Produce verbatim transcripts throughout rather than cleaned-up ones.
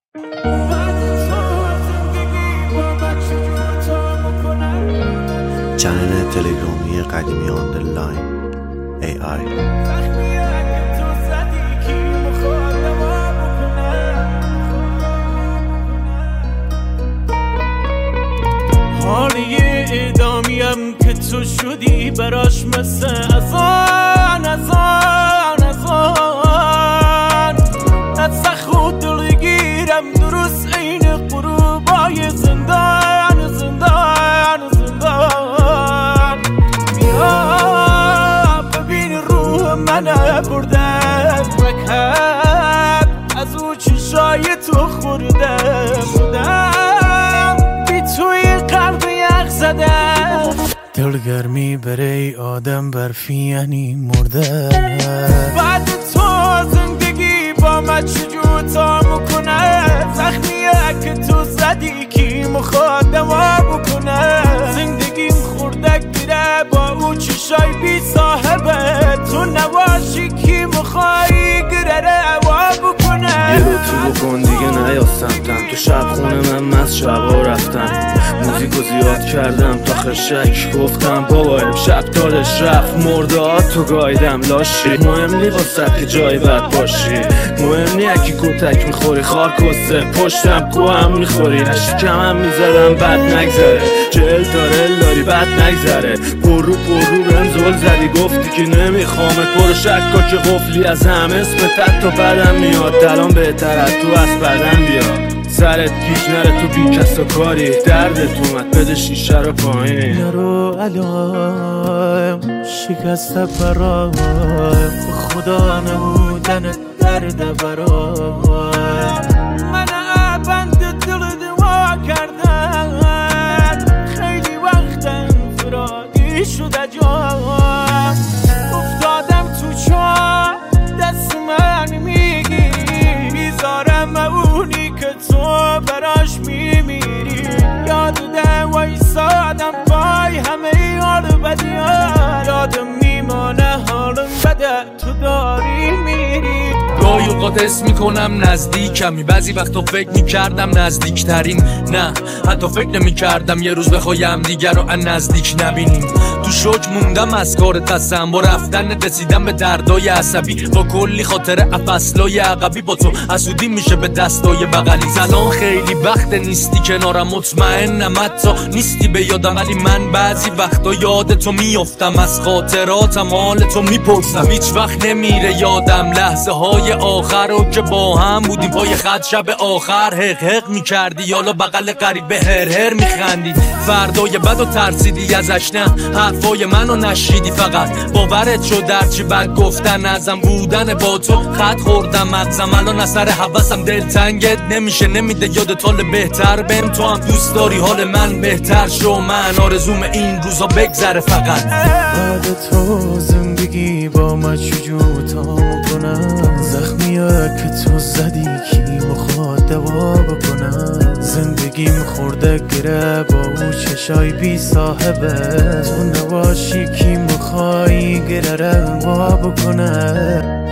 چنل تلگرامی قدیمی آندرلاین ای آی. حالی ادامیم که تو شدی براش مثل ازان ازان ازان از خود دلگیرم درست این قروبای زندان زندان زندان. بیا ببین روح من بردم رکب از او چشای تو خوردم بودم بی توی قلب یخ زدم. دلگرمی برای آدم برفی یعنی مرده. بعد تو زندگی با من چجور تا میکنه؟ زخمیه که تو زدی کی مخواد دوا بکنه؟ زندگیم خورده گیره با او چشای بی صاحبه. تو نواشی کی مخوایی گره روا بکنه؟ یه لطفی بکن دیگه نیا سمتم. تو شب خونه من مست شبا رفتم، موزیکو زیاد کردم تا خشک گفتم بابا امشب دادش رفت مرده تو گایدم لاشی. مهم نی واسه که جای بد باشی، مهم نی اکی کتک میخوری خار کسته پشتم کو هم میخوری. نشکم هم میزدم بد نگذره، جل داره داری بد نگذره. برو برو بهم زل زدی گفتی که نمیخوامت برو شکا که قفلی از هم اسمت تا بدم میاد. دلان بهتر از تو از بدم بیا سرت گیج نره تو بی کس و کاری. دردت اومد بده شیشه رو پایین. نرو علام شکست برایم خدا نبودن درد برایم. من بند دل دوا کردن خیلی وقتم فرادی شده جام. افتادم تو چاه دست من میگی بیزارم اونی که تو براش میمیری. یاد ده وایسادم پای همه حال بدیان. یادم میمانه حالم بده تو داری میری. گاهی اوقات حس میکنم نزدیکمی، بعضی وقتا فکر میکردم نزدیکترین. نه حتی فکر نمیکردم یه روز بخوایم دیگر رو از نزدیک نبینیم. تو شوک موندم از کار تصم با رفتن رسیدم به دردای عصبی. با کلی خاطر افصلای عقبی با تو حسودی میشه به دستای بغلی. زلان خیلی وقت نیستی کنارم مطمئنم حتی نیستی به یادم، ولی من بعضی وقتا یاد تو میافتم از خاطراتم حال تو میپرسم. هیچ وقت نمیره یادم لحظه های آخر رو که با هم بودیم پای خط شب آخر حق حق میکردی یالا بغل قریب هر هر میخندی. فردای بد و ترسیدی ازش نه حرفای منو نشیدی فقط باورت شد درچی بد گفتن ازم بودن با تو خط خوردم مغزم. الان اثر حواسم دلتنگت نمیشه نمیده یادت حال بهتر بهم. تو هم دوست داری حال من بهتر شو، من آرزوم این روزا بگذره فقط. بعد تو زندگی با من چجور تا میکنم؟ زخمیه که تو زدی کی مخواد دوا بکنم؟ زندگیم خورده گره با او چشای بی صاحبه. تو نباشی کی مخوایی گره روا بکنه؟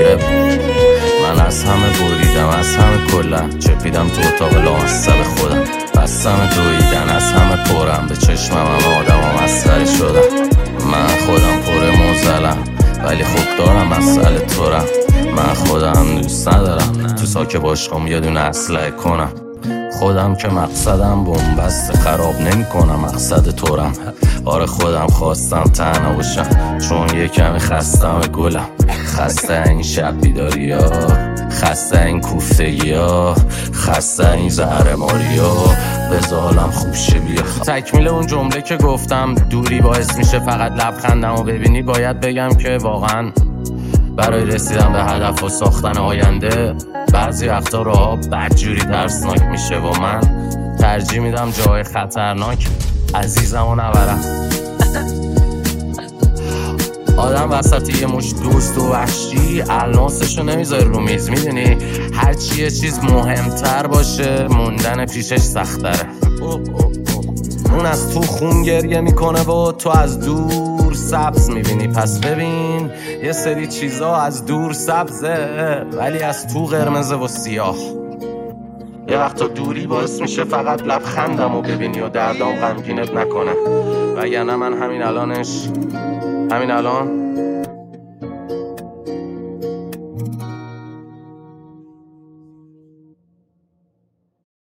من از همه بریدم از همه کلم چپیدم تو اتاق لامصب خودم. بستم دویدن از همه پرم به چشمم هم آدم و مسخره شدم. من خودم پر موزلم ولی خوب دارم مسئله تورم. من خودم دوست ندارم تو ساکه باشم یه دونه اسلحه کنم. خودم که مقصدم بنبست خراب نمی کنم مقصد تورم. آره خودم خواستم تنها باشم چون یه کمی خستم گلم. خسته این شب بیداری ها، خسته این کوفتگی ها، خسته این زهر ماری ها. بذارم خوب شه بیا. تکمیل اون جمله که گفتم دوری باعث میشه فقط لبخندم و ببینی. باید بگم که واقعا برای رسیدن به هدف و ساختن آینده بعضی وقتا راه بدجوری ترسناک میشه و من ترجیح میدم جای خطرناک عزیزم و نبرم. آدم وسط یه مش دوست و وحشی الناسشو نمیذاره رو میز. میدونی هرچی یه چیز مهمتر باشه موندن پیشش سختره. اون از تو خون گریه میکنه و تو از دور سبز میبینی. پس ببین یه سری چیزا از دور سبزه ولی از تو قرمزه و سیاه. یه وقتا دوری باعث میشه فقط لبخندم و ببینی و دردام غمگینت نکنه. وگرنه من همین الانش همین الان